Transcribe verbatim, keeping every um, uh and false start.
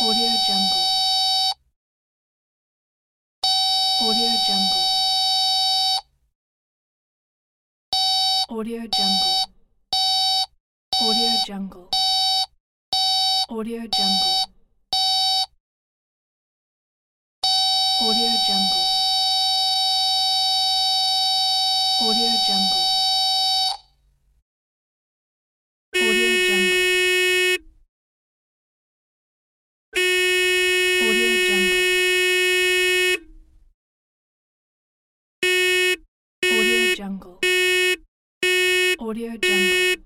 Audio Jungle. Audio Jungle. Audio Jungle. Audio Jungle. Audio Jungle. Audio Jungle. Audio Jungle. Audio Jungle. Audio Jungle. Audio Jungle. Audio Jungle.